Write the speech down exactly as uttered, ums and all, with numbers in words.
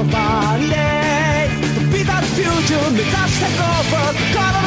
バニーデイ飛び立つフューチュン目指してゴーゴー